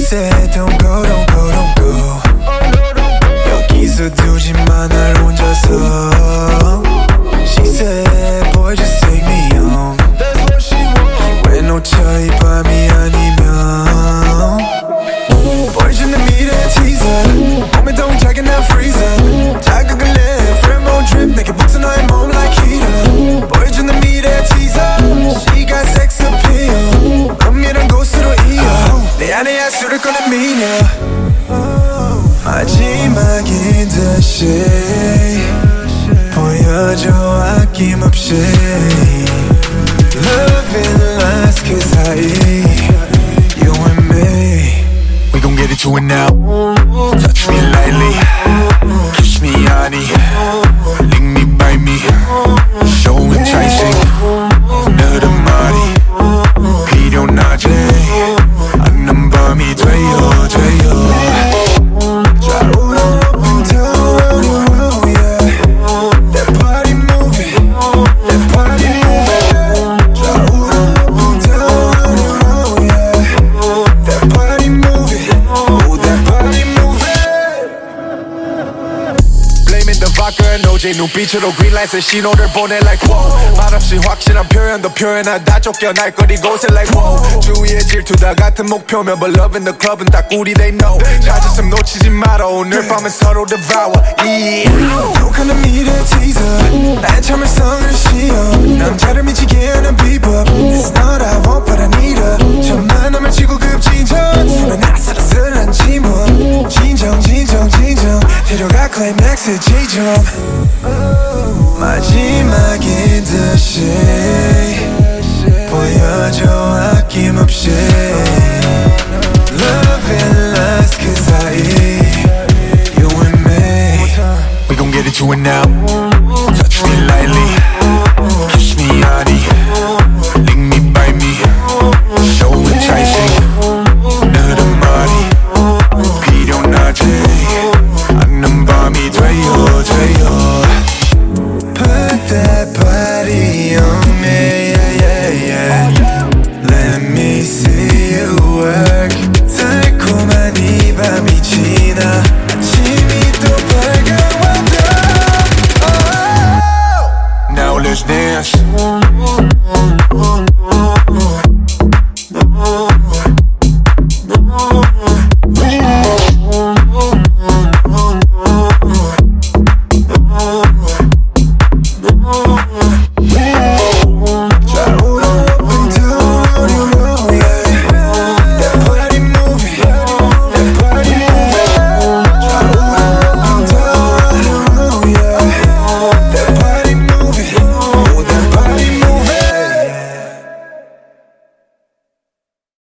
said don't go, don't go, don't go. 여기서 두지 마 날 혼자서. She said boy just take me home. 왜 놓쳐 이 밤이 아니면. 보여주는 미래 teaser. 몸의 동작에 난 freezer. 자극을 내 pheromone drip. 내게 붙은 너의 몸 like heater. 보여주는 미래 teaser. She got sex appeal. 은밀한 곳으로 이어. 내 안에 야수를 꺼낸 미녀. 마지막인 듯이 보여줘 아낌없이. Love and lust 그 사이 You and me We gon' get into it now. Touch me lightly, kiss me honey, lick me, bite me, show enticing. 너를 말이 필요나지 않는 밤이 돼요 돼요. 잘 울어 up and down your road, yeah. That body moving, that body moving. 잘 울어 up and down your road, yeah. That body moving, oh that body moving. Blaming the vodka and OJ 눈빛으로 greenlight의 신호를 보내 like wow. 말없이 확실한 표현도 표현하다 쫓겨날 걸 이곳에 like wow. 주위의 질투다 같은 목표면 but love in the club은 딱 우리 they know. 찾았음 놓치지 마라 오늘 밤은 서로 devour. Yeah. 욕하는 미래 teaser. 나의 참을성을 시어. 남자를 미치게 하는 비법. It's not I want but I need her. 첫 만남을 치고 급진전. 손에 아슬아슬한 지문. 진정 진정 진정. 데려가 클라이맥스의 지점. 마지막인 듯이 보여줘 아낌없이.